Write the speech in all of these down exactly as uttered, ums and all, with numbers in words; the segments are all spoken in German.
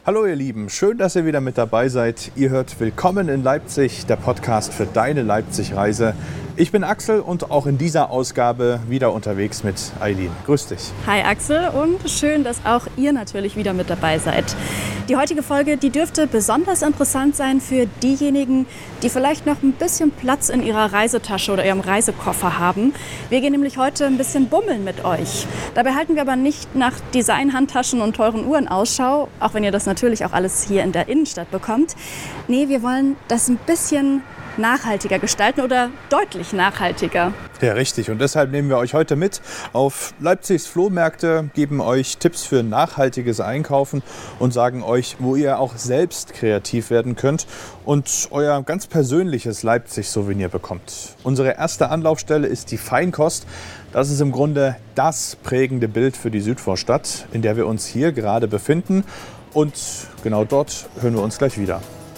Hallo ihr Lieben, schön, dass ihr wieder mit dabei seid. Ihr hört Willkommen in Leipzig, der Podcast für deine Leipzig-Reise. Ich bin Axel und auch in dieser Ausgabe wieder unterwegs mit Eileen. Grüß dich. Hi Axel und schön, dass auch ihr natürlich wieder mit dabei seid. Die heutige Folge, die dürfte besonders interessant sein für diejenigen, die vielleicht noch ein bisschen Platz in ihrer Reisetasche oder ihrem Reisekoffer haben. Wir gehen nämlich heute ein bisschen bummeln mit euch. Dabei halten wir aber nicht nach Design-Handtaschen und teuren Uhren Ausschau, auch wenn ihr das natürlich auch alles hier in der Innenstadt bekommt. Nee, wir wollen das ein bisschen nachhaltiger gestalten oder deutlich nachhaltiger. Ja, richtig. Und deshalb nehmen wir euch heute mit auf Leipzigs Flohmärkte, geben euch Tipps für nachhaltiges Einkaufen und sagen euch, wo ihr auch selbst kreativ werden könnt und euer ganz persönliches Leipzig-Souvenir bekommt. Unsere erste Anlaufstelle ist die Feinkost. Das ist im Grunde das prägende Bild für die Südvorstadt, in der wir uns hier gerade befinden. Und genau dort hören wir uns gleich wieder.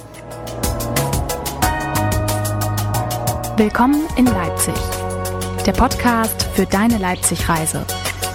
Willkommen in Leipzig, der Podcast für deine Leipzig-Reise.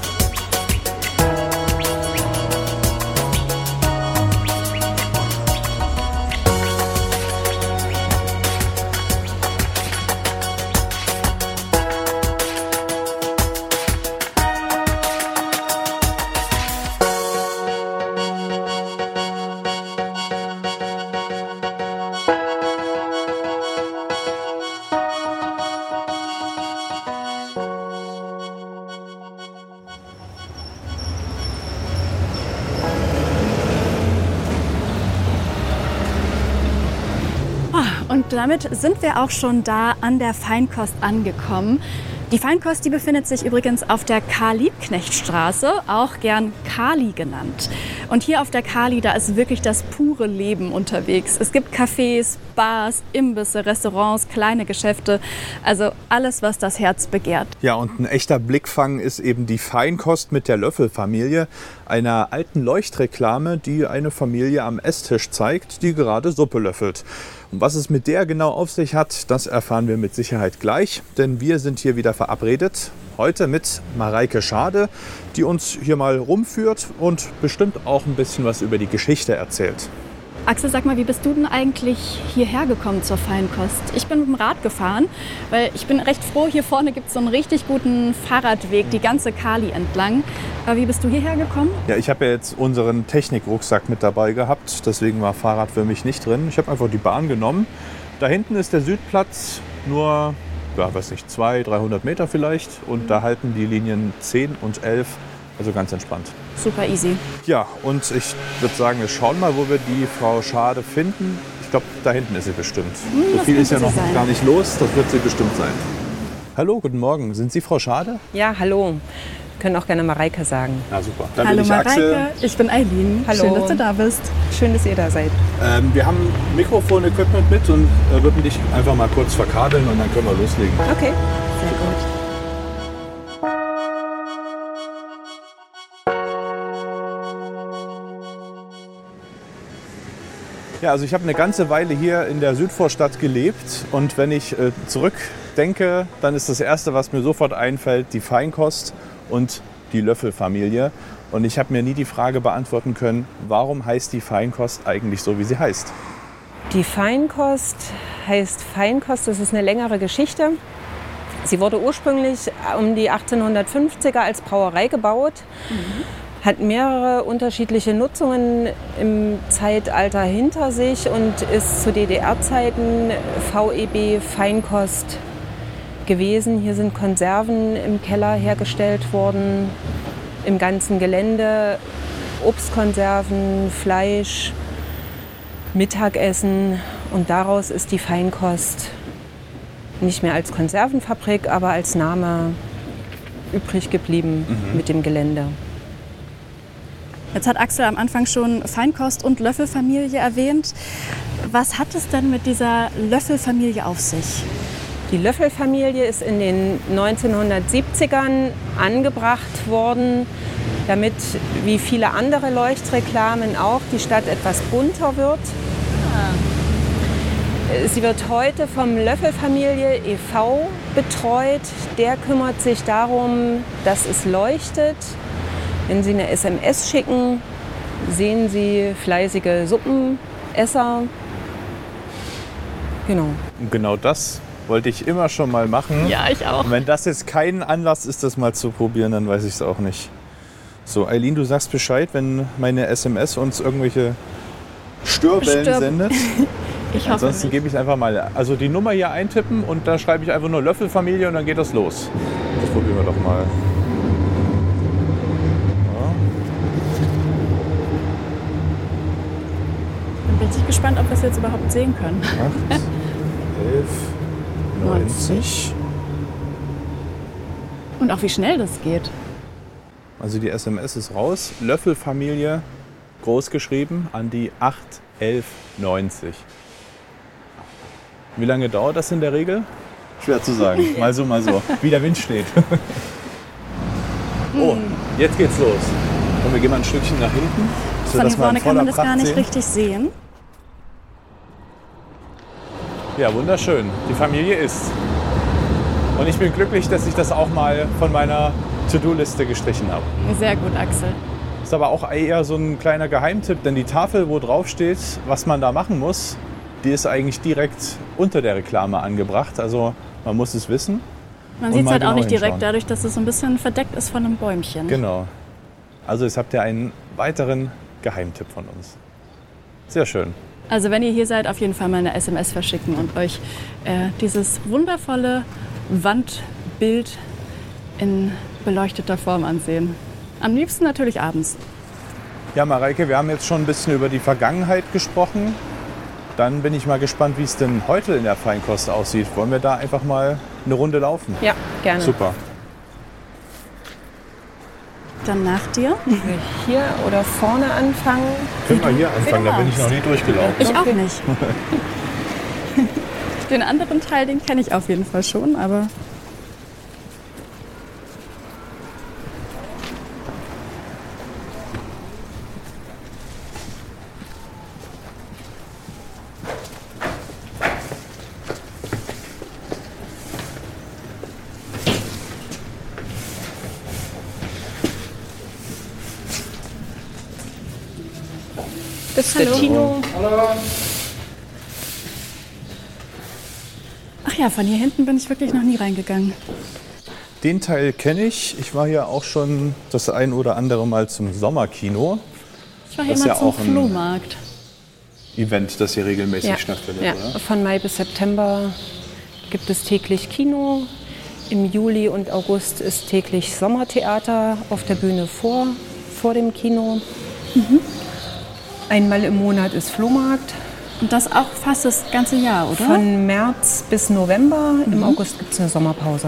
Und damit sind wir auch schon da an der Feinkost angekommen. Die Feinkost, die befindet sich übrigens auf der Karl-Liebknecht-Straße, auch gern Kali genannt. Und hier auf der Kali, da ist wirklich das pure Leben unterwegs. Es gibt Cafés, Bars, Imbisse, Restaurants, kleine Geschäfte, also alles, was das Herz begehrt. Ja, und ein echter Blickfang ist eben die Feinkost mit der Löffelfamilie, einer alten Leuchtreklame, die eine Familie am Esstisch zeigt, die gerade Suppe löffelt. Und was es mit der genau auf sich hat, das erfahren wir mit Sicherheit gleich, denn wir sind hier wieder verabredet. Heute mit Mareike Schade, die uns hier mal rumführt und bestimmt auch ein bisschen was über die Geschichte erzählt. Axel, sag mal, wie bist du denn eigentlich hierher gekommen zur Feinkost? Ich bin mit dem Rad gefahren, weil ich bin recht froh, hier vorne gibt es so einen richtig guten Fahrradweg, die ganze Kali entlang. Aber wie bist du hierher gekommen? Ja, ich habe ja jetzt unseren Technikrucksack mit dabei gehabt, deswegen war Fahrrad für mich nicht drin. Ich habe einfach die Bahn genommen. Da hinten ist der Südplatz, nur, ja, weiß nicht, zweihundert, dreihundert Meter vielleicht. Und da halten die Linien zehn und elf, also ganz entspannt. Super easy. Ja, und ich würde sagen, wir schauen mal, wo wir die Frau Schade finden. Ich glaube, da hinten ist sie bestimmt. Hm, so viel ist ja noch sein. gar nicht los, das wird sie bestimmt sein. Hallo, guten Morgen. Sind Sie Frau Schade? Ja, hallo. Können auch gerne Mareike sagen. Na super. Dann Hallo bin ich Mareike, Axel. ich bin Eileen. Hallo. Schön, dass du da bist. Schön, dass ihr da seid. Ähm, wir haben Mikrofon-Equipment mit und äh, würden dich einfach mal kurz verkabeln und dann können wir loslegen. Okay. Sehr gut. Ja, also ich habe eine ganze Weile hier in der Südvorstadt gelebt und wenn ich äh, zurückdenke, dann ist das Erste, was mir sofort einfällt, die Feinkost und die Löffelfamilie. Und ich habe mir nie die Frage beantworten können, warum heißt die Feinkost eigentlich so, wie sie heißt? Die Feinkost heißt Feinkost, das ist eine längere Geschichte. Sie wurde ursprünglich um die achtzehnhundertfünfziger als Brauerei gebaut. Mhm. Hat mehrere unterschiedliche Nutzungen im Zeitalter hinter sich und ist zu D D R-Zeiten V E B Feinkost gewesen. Hier sind Konserven im Keller hergestellt worden, im ganzen Gelände, Obstkonserven, Fleisch, Mittagessen und daraus ist die Feinkost nicht mehr als Konservenfabrik, aber als Name übrig geblieben mhm. mit dem Gelände. Jetzt hat Axel am Anfang schon Feinkost und Löffelfamilie erwähnt. Was hat es denn mit dieser Löffelfamilie auf sich? Die Löffelfamilie ist in den neunzehnhundertsiebzigern angebracht worden, damit, wie viele andere Leuchtreklamen auch, die Stadt etwas bunter wird. Ah. Sie wird heute vom Löffelfamilie e V betreut. Der kümmert sich darum, dass es leuchtet. Wenn Sie eine S M S schicken, sehen Sie fleißige Suppenesser. Genau. Und genau das wollte ich immer schon mal machen. Ja, ich auch. Und wenn das jetzt kein Anlass ist, das mal zu probieren, dann weiß ich es auch nicht. So, Eileen, du sagst Bescheid, wenn meine S M S uns irgendwelche Störbellen Stör- sendet. Ich hoffe Ansonsten nicht. gebe ich einfach mal, also die Nummer hier eintippen und dann schreibe ich einfach nur Löffelfamilie und dann geht das los. Das probieren wir doch mal. Dann bin ich gespannt, ob wir es jetzt überhaupt sehen können. acht, elf, neunzig. Und auch wie schnell das geht. Also die S M S ist raus. Löffelfamilie, groß geschrieben, an die acht elf neunzig. Wie lange dauert das in der Regel? Schwer zu sagen. Mal so, mal so. Wie der Wind steht. Oh, jetzt geht's los. Und wir gehen mal ein Stückchen nach hinten. dass wir Von das hier mal in vorne kann man voller das gar Pracht nicht sehen. richtig sehen. Ja, wunderschön. Die Familie isst. Und ich bin glücklich, dass ich das auch mal von meiner To-Do-Liste gestrichen habe. Sehr gut, Axel. Ist aber auch eher so ein kleiner Geheimtipp, denn die Tafel, wo drauf steht, was man da machen muss, die ist eigentlich direkt unter der Reklame angebracht. Also man muss es wissen. Man Und sieht es mal halt auch genau nicht direkt, hinschauen. dadurch, dass es so ein bisschen verdeckt ist von einem Bäumchen. Genau. Also jetzt habt ihr einen weiteren Geheimtipp von uns. Sehr schön. Also wenn ihr hier seid, auf jeden Fall mal eine S M S verschicken und euch äh, dieses wundervolle Wandbild in beleuchteter Form ansehen. Am liebsten natürlich abends. Ja, Mareike, wir haben jetzt schon ein bisschen über die Vergangenheit gesprochen. Dann bin ich mal gespannt, wie es denn heute in der Feinkost aussieht. Wollen wir da einfach mal eine Runde laufen? Ja, gerne. Super. Dann nach dir. Hier oder vorne anfangen. Können wir hier anfangen, da bin ich noch nie durchgelaufen. Ich auch nicht. Den anderen Teil, den kenne ich auf jeden Fall schon, aber Das ist der Tino. ach ja, von hier hinten bin ich wirklich noch nie reingegangen. Den Teil kenne ich. Ich war hier auch schon das ein oder andere Mal zum Sommerkino. Ich war hier Das ist mal ja zum auch ein- Flohmarkt. Event, das hier regelmäßig Ja, stattfindet, ja. oder? Von Mai bis September gibt es täglich Kino. Im Juli und August ist täglich Sommertheater auf der Bühne vor, vor dem Kino. Einmal im Monat ist Flohmarkt. Und das auch fast das ganze Jahr, oder? Von März bis November. Im August gibt es eine Sommerpause.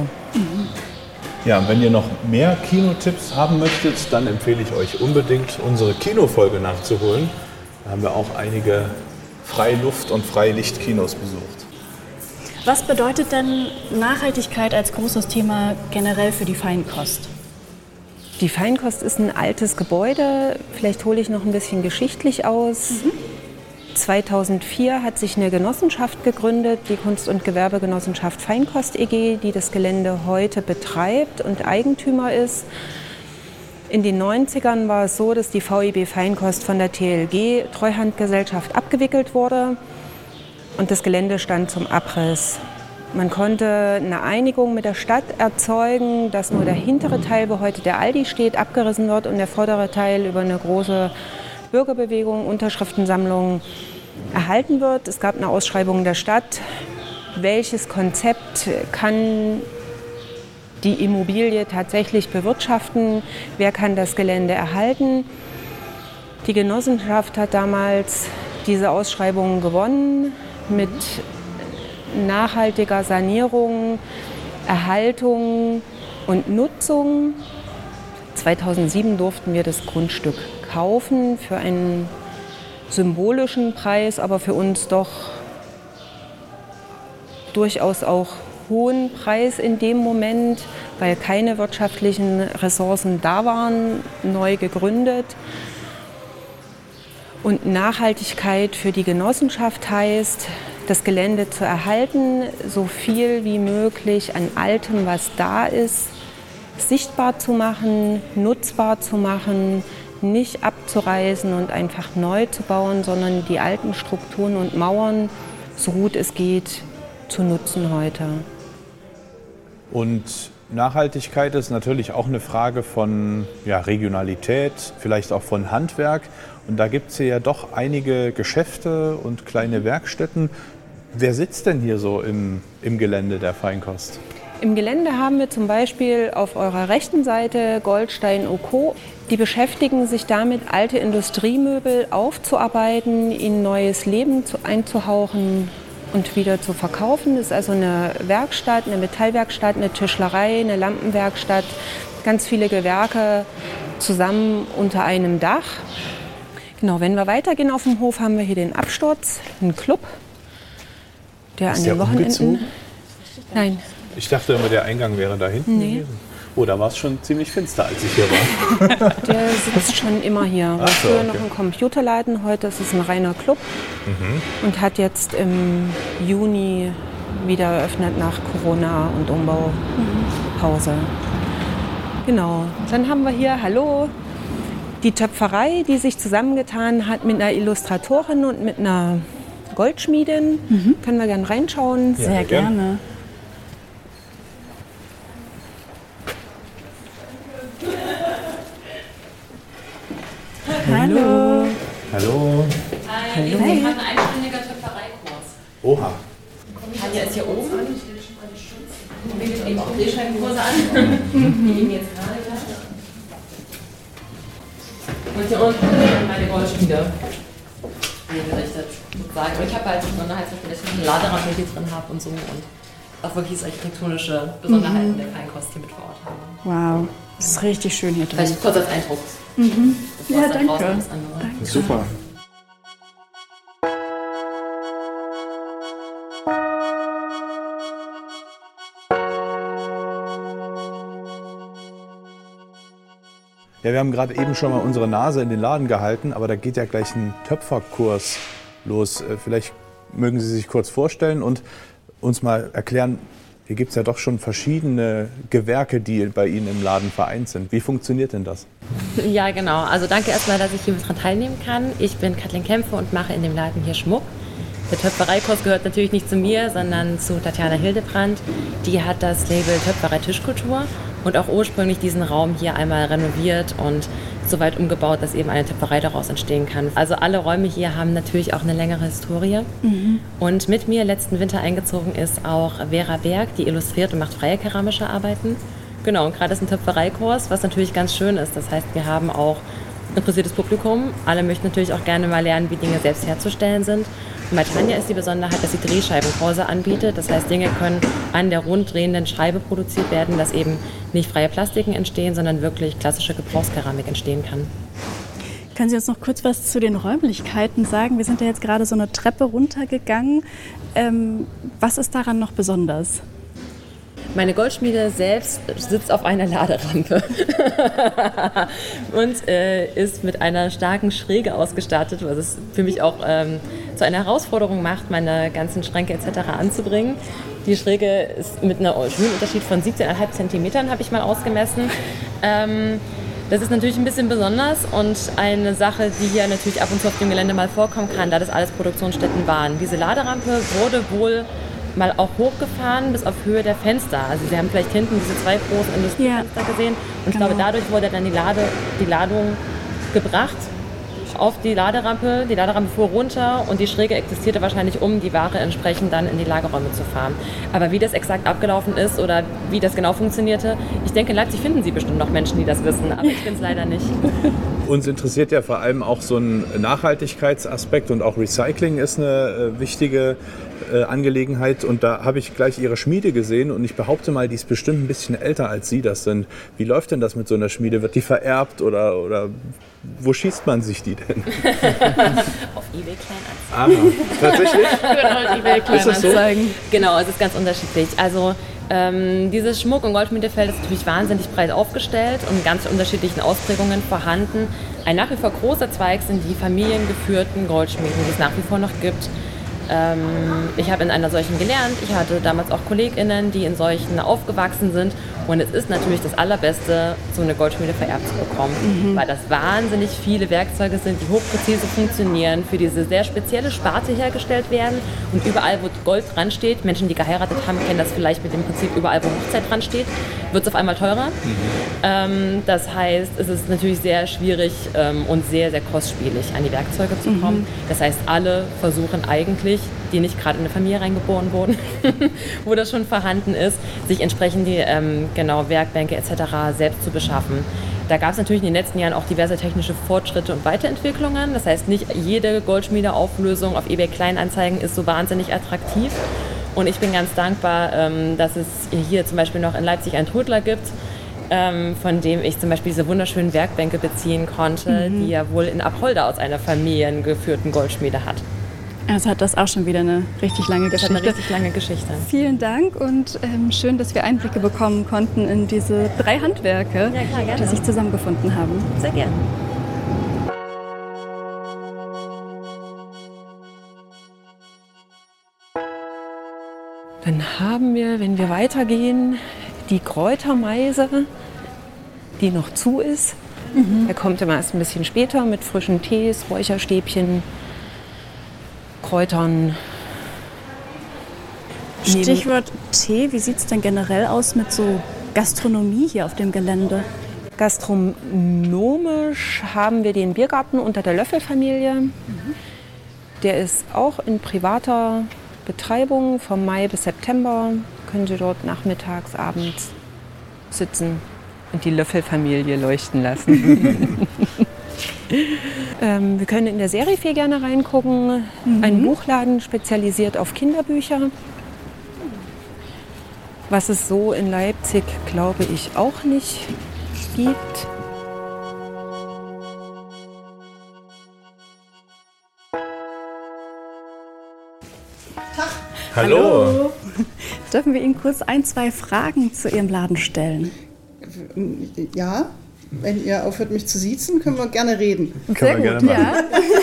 Ja, und wenn ihr noch mehr Kinotipps haben möchtet, dann empfehle ich euch unbedingt, unsere Kinofolge nachzuholen. Da haben wir auch einige Freiluft- und Freilichtkinos besucht. Was bedeutet denn Nachhaltigkeit als großes Thema generell für die Feinkost? Die Feinkost ist ein altes Gebäude. Vielleicht hole ich noch ein bisschen geschichtlich aus. zweitausendvier hat sich eine Genossenschaft gegründet, die Kunst- und Gewerbegenossenschaft Feinkost E G, die das Gelände heute betreibt und Eigentümer ist. In den neunzigern war es so, dass die V E B Feinkost von der T L G Treuhandgesellschaft abgewickelt wurde und das Gelände stand zum Abriss. Man konnte eine Einigung mit der Stadt erzeugen, dass nur der hintere Teil, wo heute der Aldi steht, abgerissen wird und der vordere Teil über eine große Bürgerbewegung, Unterschriftensammlung erhalten wird. Es gab eine Ausschreibung der Stadt, welches Konzept kann die Immobilie tatsächlich bewirtschaften, wer kann das Gelände erhalten. Die Genossenschaft hat damals diese Ausschreibung gewonnen mit nachhaltiger Sanierung, Erhaltung und Nutzung. zweitausendsieben durften wir das Grundstück kaufen für einen symbolischen Preis, aber für uns doch durchaus auch hohen Preis in dem Moment, weil keine wirtschaftlichen Ressourcen da waren, neu gegründet. Und Nachhaltigkeit für die Genossenschaft heißt, das Gelände zu erhalten, so viel wie möglich an Altem, was da ist, sichtbar zu machen, nutzbar zu machen, nicht abzureißen und einfach neu zu bauen, sondern die alten Strukturen und Mauern, so gut es geht, zu nutzen heute. Und Nachhaltigkeit ist natürlich auch eine Frage von ja, Regionalität, vielleicht auch von Handwerk. Und da gibt es hier ja doch einige Geschäfte und kleine Werkstätten. Wer sitzt denn hier so im, im Gelände der Feinkost? Im Gelände haben wir zum Beispiel auf eurer rechten Seite Goldstein und Co. Die beschäftigen sich damit, alte Industriemöbel aufzuarbeiten, ihnen neues Leben zu, einzuhauchen und wieder zu verkaufen. Das ist also eine Werkstatt, eine Metallwerkstatt, eine Tischlerei, eine Lampenwerkstatt, ganz viele Gewerke zusammen unter einem Dach. Genau, wenn wir weitergehen auf dem Hof, haben wir hier den Absturz, einen Club, der Ist an der den Wochenenden... umgezogen? Nein. Ich dachte immer, der Eingang wäre da hinten Nee. gewesen. Oh, da war es schon ziemlich finster, als ich hier war. Der sitzt schon immer hier. War Ach so, früher okay. noch ein Computerladen, heute ist es ein reiner Club Mhm. und hat jetzt im Juni wieder eröffnet nach Corona und Umbaupause. Genau. Dann haben wir hier, hallo, die Töpferei, die sich zusammengetan hat mit einer Illustratorin und mit einer Goldschmiedin. Können wir gerne reinschauen. Ja, Sehr gern. gerne. Hallo. Hallo. Hi, wir haben einen einstündiger Töpfereikurs. Oha. Tanja ist hier oben. Wir bieten eben auch Drehscheibenkurse an. Die gehen jetzt gerade gleich. Und hier unten sind meine Goldschmiede eingerichtet. Sozusagen. Und ich habe halt Besonderheit, dass ich eine Laderampe hier drin habe und so. Und auch wirklich so architektonische Besonderheiten der Feinkost hier mit vor Ort habe. Wow, das ist richtig schön hier drin. Vielleicht kurz als Eindruck. Mhm. Bevor Ja, es dann danke. draußen ist, andere. Super. Ja, wir haben gerade eben schon mal unsere Nase in den Laden gehalten, aber da geht ja gleich ein Töpferkurs los. Äh, Vielleicht mögen Sie sich kurz vorstellen und uns mal erklären, hier gibt es ja doch schon verschiedene Gewerke, die bei Ihnen im Laden vereint sind. Wie funktioniert denn das? Ja, genau. Also danke erstmal, dass ich hier mit dran teilnehmen kann. Ich bin Kathleen Kämpfe und mache in dem Laden hier Schmuck. Der Töpfereikurs gehört natürlich nicht zu mir, sondern zu Tatjana Hildebrand. Die hat das Label Töpferei Tischkultur und auch ursprünglich diesen Raum hier einmal renoviert und so weit umgebaut, dass eben eine Töpferei daraus entstehen kann. Also alle Räume hier haben natürlich auch eine längere Historie. Mhm. Und mit mir letzten Winter eingezogen ist auch Vera Berg, die illustriert und macht freie keramische Arbeiten. Genau, und gerade ist ein Töpfereikurs, was natürlich ganz schön ist. Das heißt, wir haben auch ein interessiertes Publikum. Alle möchten natürlich auch gerne mal lernen, wie Dinge selbst herzustellen sind. Und bei Tanja ist die Besonderheit, dass sie Drehscheibenkurse anbietet. Das heißt, Dinge können an der rund drehenden Scheibe produziert werden, dass eben nicht freie Plastiken entstehen, sondern wirklich klassische Gebrauchskeramik entstehen kann. Können Sie uns noch kurz was zu den Räumlichkeiten sagen? Wir sind ja jetzt gerade so eine Treppe runtergegangen. Ähm, was ist daran noch besonders? Meine Goldschmiede selbst sitzt auf einer Laderampe und äh, ist mit einer starken Schräge ausgestattet, was es für mich auch ähm, zu einer Herausforderung macht, meine ganzen Schränke et cetera anzubringen. Die Schräge ist mit einem Höhenunterschied von siebzehn Komma fünf Zentimetern, habe ich mal ausgemessen. Ähm, das ist natürlich ein bisschen besonders und eine Sache, die hier natürlich ab und zu auf dem Gelände mal vorkommen kann, da das alles Produktionsstätten waren. Diese Laderampe wurde wohl mal auch hochgefahren bis auf Höhe der Fenster. Also Sie haben vielleicht hinten diese zwei großen Industriefenster Ja. gesehen. Und ich Genau. glaube, dadurch wurde dann die, Lade, die Ladung gebracht auf die Laderampe. Die Laderampe fuhr runter und die Schräge existierte wahrscheinlich, um die Ware entsprechend dann in die Lagerräume zu fahren. Aber wie das exakt abgelaufen ist oder wie das genau funktionierte, ich denke, in Leipzig finden Sie bestimmt noch Menschen, die das wissen. Aber ich bin es leider nicht. Uns interessiert ja vor allem auch so ein Nachhaltigkeitsaspekt und auch Recycling ist eine äh, wichtige äh, Angelegenheit. Und da habe ich gleich Ihre Schmiede gesehen und ich behaupte mal, die ist bestimmt ein bisschen älter als Sie das sind. Wie läuft denn das mit so einer Schmiede? Wird die vererbt oder, oder wo schießt man sich die denn? Auf eBay Kleinanzeigen. Ah, tatsächlich? Genau, eBay Ist das so? Kleinanzeigen. Genau, es ist ganz unterschiedlich. Also ähm, dieses Schmuck- und Goldschmiedefeld ist natürlich wahnsinnig breit aufgestellt und in ganz unterschiedlichen Ausprägungen vorhanden. Ein nach wie vor großer Zweig sind die familiengeführten Goldschmieden, die es nach wie vor noch gibt. ähm, ich habe in einer solchen gelernt. Ich hatte damals auch KollegInnen, die in solchen aufgewachsen sind. Und es ist natürlich das Allerbeste, so eine Goldschmiede vererbt zu bekommen, mhm. weil das wahnsinnig viele Werkzeuge sind, die hochpräzise funktionieren, für diese sehr spezielle Sparte hergestellt werden. Und überall, wo Gold dran steht, Menschen, die geheiratet haben, kennen das vielleicht mit dem Prinzip, überall, wo Hochzeit dran steht, wird es auf einmal teurer. Mhm. Ähm, das heißt, es ist natürlich sehr schwierig ähm, und sehr, sehr kostspielig, an die Werkzeuge zu kommen. Mhm. Das heißt, alle versuchen eigentlich, die nicht gerade in eine Familie reingeboren wurden, wo das schon vorhanden ist, sich entsprechend die ähm, genau, Werkbänke et cetera selbst zu beschaffen. Da gab es natürlich in den letzten Jahren auch diverse technische Fortschritte und Weiterentwicklungen. Das heißt, nicht jede Goldschmiedeauflösung auf eBay Kleinanzeigen ist so wahnsinnig attraktiv. Und ich bin ganz dankbar, ähm, dass es hier zum Beispiel noch in Leipzig einen Trödler gibt, ähm, von dem ich zum Beispiel diese wunderschönen Werkbänke beziehen konnte, mhm. die er wohl in Apolda aus einer familiengeführten Goldschmiede hat. Also hat das auch schon wieder eine richtig lange das Geschichte. Hat eine richtig lange Geschichte. Vielen Dank und ähm, schön, dass wir Einblicke bekommen konnten in diese drei Handwerke, ja, klar, gerne. die sich zusammengefunden haben. Sehr gerne. Dann haben wir, wenn wir weitergehen, die Kräutermeise, die noch zu ist. Mhm. Der kommt immer erst ein bisschen später mit frischen Tees, Räucherstäbchen, Kräutern. Stichwort Tee, wie sieht es denn generell aus mit so Gastronomie hier auf dem Gelände? Gastronomisch haben wir den Biergarten unter der Löffelfamilie. Mhm. Der ist auch in privater Betreibung vom Mai bis September. Können Sie dort nachmittags, abends sitzen und die Löffelfamilie leuchten lassen. ähm, wir können in der Serifee gerne reingucken. Mhm. Ein Buchladen spezialisiert auf Kinderbücher. Was es so in Leipzig, glaube ich, auch nicht gibt. Hallo. Hallo. Dürfen wir Ihnen kurz ein, zwei Fragen zu Ihrem Laden stellen? Ja, wenn ihr aufhört, mich zu siezen, können wir gerne reden. Sehr gut, gerne ja.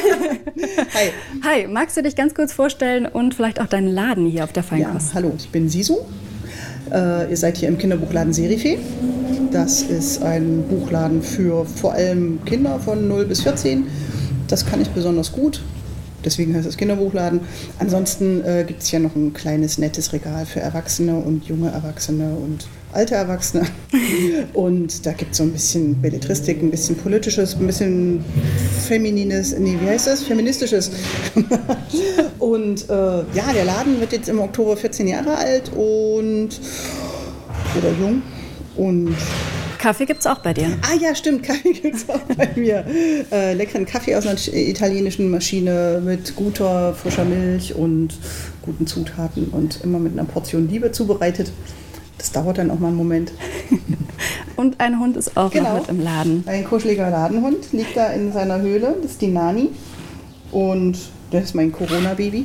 Hi. Hi, magst du dich ganz kurz vorstellen und vielleicht auch deinen Laden hier auf der Feinkost? Ja, hallo, ich bin Sisu. Äh, ihr seid hier im Kinderbuchladen Serifee. Das ist ein Buchladen für vor allem Kinder von null bis vierzehn. Das kann ich besonders gut. Deswegen heißt es Kinderbuchladen. Ansonsten äh, gibt es ja noch ein kleines, nettes Regal für Erwachsene und junge Erwachsene und alte Erwachsene. Und da gibt es so ein bisschen Belletristik, ein bisschen Politisches, ein bisschen Feminines, nee, wie heißt das? Feministisches. Und äh, ja, der Laden wird jetzt im Oktober vierzehn Jahre alt und oder jung. Und Kaffee gibt's auch bei dir? Ah ja, stimmt, Kaffee gibt's auch bei mir. Äh, leckeren Kaffee aus einer italienischen Maschine mit guter, frischer Milch und guten Zutaten und immer mit einer Portion Liebe zubereitet. Das dauert dann auch mal einen Moment. Und ein Hund ist auch genau. noch mit im Laden. Ein kuscheliger Ladenhund liegt da in seiner Höhle, das ist die Nani. Und das ist mein Corona-Baby.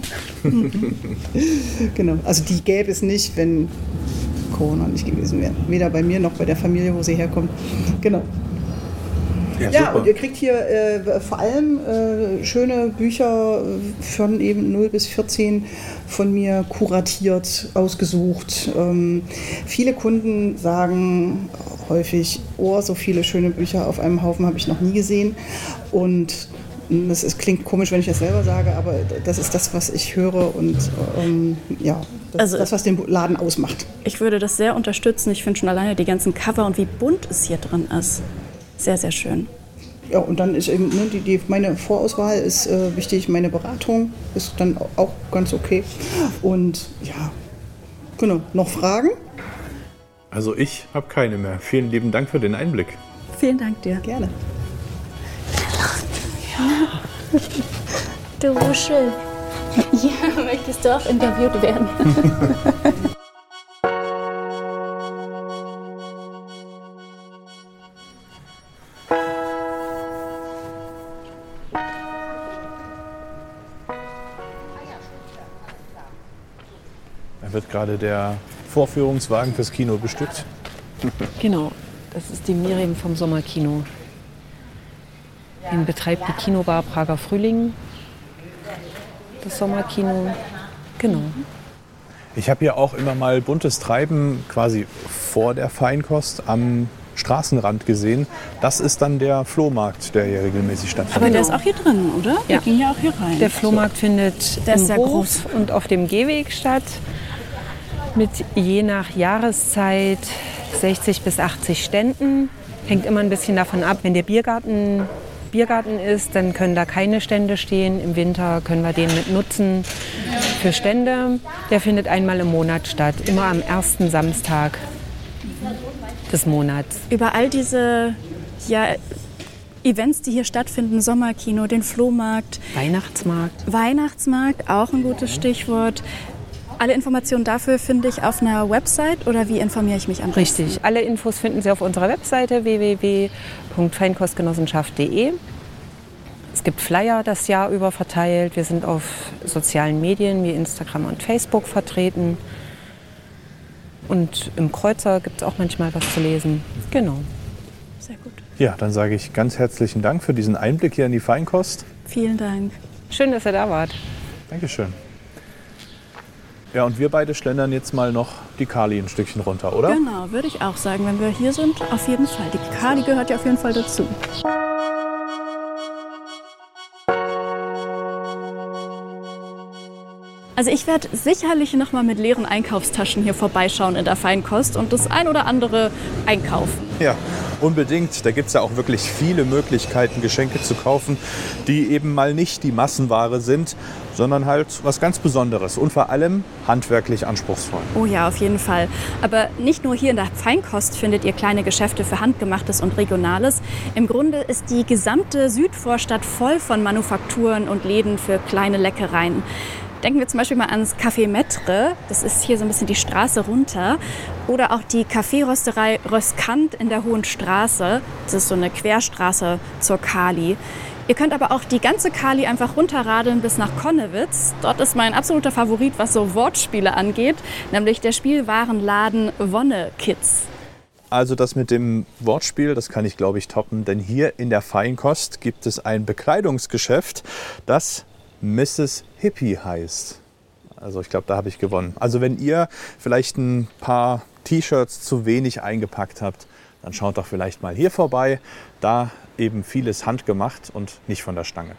Genau, also die gäbe es nicht, wenn Corona nicht gewesen wäre. Weder bei mir noch bei der Familie, wo sie herkommt. Genau. Ja, ja und ihr kriegt hier äh, vor allem äh, schöne Bücher von eben null bis vierzehn von mir kuratiert, ausgesucht. Ähm, viele Kunden sagen häufig, oh, so viele schöne Bücher auf einem Haufen habe ich noch nie gesehen. Und das ist, klingt komisch, wenn ich das selber sage, aber das ist das, was ich höre und ähm, ja, das also, ist das, was den Laden ausmacht. Ich würde das sehr unterstützen. Ich finde schon alleine die ganzen Cover und wie bunt es hier drin ist. Sehr, sehr schön. Ja, und dann ist eben, ne, die, die, meine Vorauswahl ist äh, wichtig, meine Beratung ist dann auch ganz okay. Und ja, genau, noch Fragen? Also ich habe keine mehr. Vielen lieben Dank für den Einblick. Vielen Dank dir. Gerne. Du Ruschel. Ja, möchtest du auch interviewt werden? Da wird gerade der Vorführungswagen fürs Kino bestückt. Genau, das ist die Miriam vom Sommerkino. Den betreibt die Kinobar Prager Frühling, das Sommerkino. Genau. Ich habe hier auch immer mal buntes Treiben quasi vor der Feinkost am Straßenrand gesehen. Das ist dann der Flohmarkt, der hier regelmäßig stattfindet. Aber der ist auch hier drin, oder? Ja. Der ging ja auch hier rein. Der Flohmarkt findet Der ist im sehr Hof groß. und auf dem Gehweg statt. Mit je nach Jahreszeit sechzig bis achtzig Ständen. Hängt immer ein bisschen davon ab, wenn der Biergarten Biergarten ist, dann können da keine Stände stehen. Im Winter können wir den mit nutzen für Stände. Der findet einmal im Monat statt, immer am ersten Samstag des Monats. Über all diese ja, Events, die hier stattfinden, Sommerkino, den Flohmarkt, Weihnachtsmarkt. Weihnachtsmarkt, auch ein gutes Stichwort. Alle Informationen dafür finde ich auf einer Website oder wie informiere ich mich am besten? Richtig. Alle Infos finden Sie auf unserer Webseite w w w punkt feinkostgenossenschaft punkt d e. Es gibt Flyer das Jahr über verteilt. Wir sind auf sozialen Medien wie Instagram und Facebook vertreten. Und im Kreuzer gibt es auch manchmal was zu lesen. Genau. Sehr gut. Ja, dann sage ich ganz herzlichen Dank für diesen Einblick hier in die Feinkost. Vielen Dank. Schön, dass ihr da wart. Dankeschön. Ja, und wir beide schlendern jetzt mal noch die Kali ein Stückchen runter, oder? Genau, würde ich auch sagen, wenn wir hier sind, auf jeden Fall. Die Kali gehört ja auf jeden Fall dazu. Also ich werde sicherlich noch mal mit leeren Einkaufstaschen hier vorbeischauen in der Feinkost und das ein oder andere einkaufen. Ja, unbedingt. Da gibt es ja auch wirklich viele Möglichkeiten, Geschenke zu kaufen, die eben mal nicht die Massenware sind, sondern halt was ganz Besonderes und vor allem handwerklich anspruchsvoll. Oh ja, auf jeden Fall. Aber nicht nur hier in der Feinkost findet ihr kleine Geschäfte für Handgemachtes und Regionales. Im Grunde ist die gesamte Südvorstadt voll von Manufakturen und Läden für kleine Leckereien. Denken wir zum Beispiel mal ans Café Maître, das ist hier so ein bisschen die Straße runter. Oder auch die Kaffeerösterei Röskant in der Hohen Straße. Das ist so eine Querstraße zur Kali. Ihr könnt aber auch die ganze Kali einfach runterradeln bis nach Konnewitz. Dort ist mein absoluter Favorit, was so Wortspiele angeht, nämlich der Spielwarenladen Wonne Kids. Also das mit dem Wortspiel, das kann ich glaube ich toppen, denn hier in der Feinkost gibt es ein Bekleidungsgeschäft, das Misses Hippie heißt. Also ich glaube, da habe ich gewonnen. Also wenn ihr vielleicht ein paar T-Shirts zu wenig eingepackt habt, dann schaut doch vielleicht mal hier vorbei. Da eben vieles handgemacht und nicht von der Stange.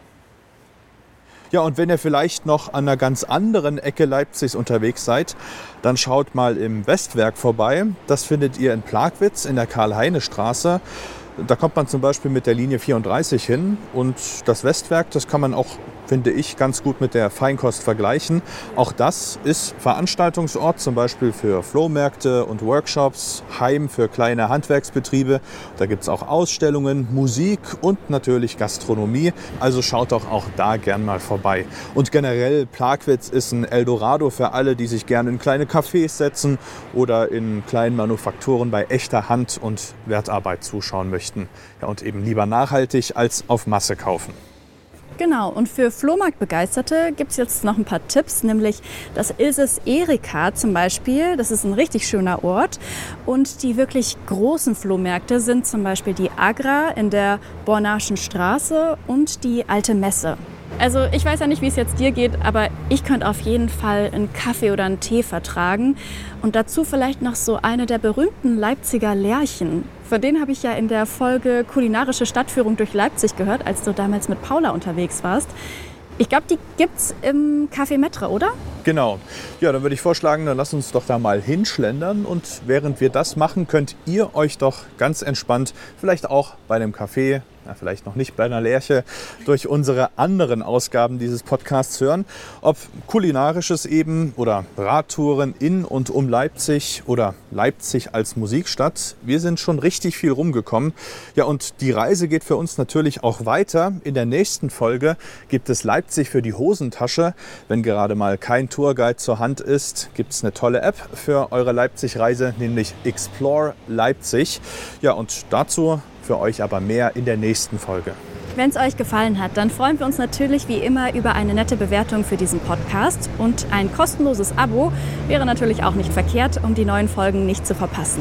Ja, und wenn ihr vielleicht noch an einer ganz anderen Ecke Leipzigs unterwegs seid, dann schaut mal im Westwerk vorbei. Das findet ihr in Plagwitz in der Karl-Heine-Straße. Da kommt man zum Beispiel mit der Linie vierunddreißig hin und das Westwerk, das kann man auch, finde ich, ganz gut mit der Feinkost vergleichen. Auch das ist Veranstaltungsort, zum Beispiel für Flohmärkte und Workshops, Heim für kleine Handwerksbetriebe. Da gibt es auch Ausstellungen, Musik und natürlich Gastronomie. Also schaut doch auch da gern mal vorbei. Und generell, Plagwitz ist ein Eldorado für alle, die sich gerne in kleine Cafés setzen oder in kleinen Manufakturen bei echter Hand- und Wertarbeit zuschauen möchten. Ja, und eben lieber nachhaltig als auf Masse kaufen. Genau, und für Flohmarktbegeisterte gibt es jetzt noch ein paar Tipps, nämlich das Ilses Erika zum Beispiel, das ist ein richtig schöner Ort. Und die wirklich großen Flohmärkte sind zum Beispiel die Agra in der Bornarschen Straße und die Alte Messe. Also ich weiß ja nicht, wie es jetzt dir geht, aber ich könnte auf jeden Fall einen Kaffee oder einen Tee vertragen. Und dazu vielleicht noch so eine der berühmten Leipziger Lerchen. Von denen habe ich ja in der Folge Kulinarische Stadtführung durch Leipzig gehört, als du damals mit Paula unterwegs warst. Ich glaube, die gibt's im Café Maître, oder? Genau. Ja, dann würde ich vorschlagen, dann lasst uns doch da mal hinschlendern. Und während wir das machen, könnt ihr euch doch ganz entspannt, vielleicht auch bei einem Kaffee, ja, vielleicht noch nicht bei einer Lerche, durch unsere anderen Ausgaben dieses Podcasts hören. Ob kulinarisches eben oder Radtouren in und um Leipzig oder Leipzig als Musikstadt. Wir sind schon richtig viel rumgekommen. Ja, und die Reise geht für uns natürlich auch weiter. In der nächsten Folge gibt es Leipzig für die Hosentasche. Wenn gerade mal kein Tourguide zur Hand ist, gibt es eine tolle App für eure Leipzig-Reise, nämlich Explore Leipzig. Ja, und dazu für euch aber mehr in der nächsten Folge. Wenn es euch gefallen hat, dann freuen wir uns natürlich wie immer über eine nette Bewertung für diesen Podcast. Und ein kostenloses Abo wäre natürlich auch nicht verkehrt, um die neuen Folgen nicht zu verpassen.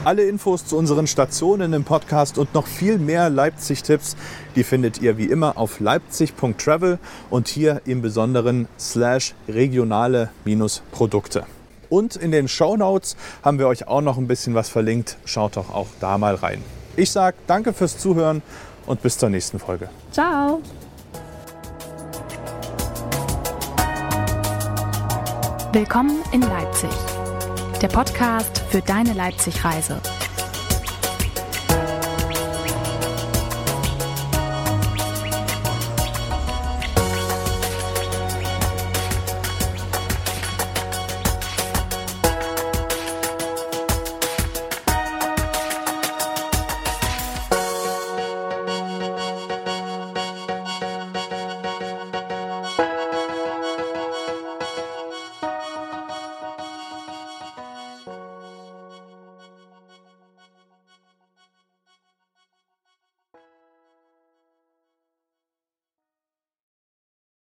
Alle Infos zu unseren Stationen im Podcast und noch viel mehr Leipzig-Tipps, die findet ihr wie immer auf leipzig punkt travel und hier im Besonderen slash regionale Produkte. Und in den Shownotes haben wir euch auch noch ein bisschen was verlinkt. Schaut doch auch da mal rein. Ich sage danke fürs Zuhören und bis zur nächsten Folge. Ciao! Willkommen in Leipzig, der Podcast für deine Leipzig-Reise.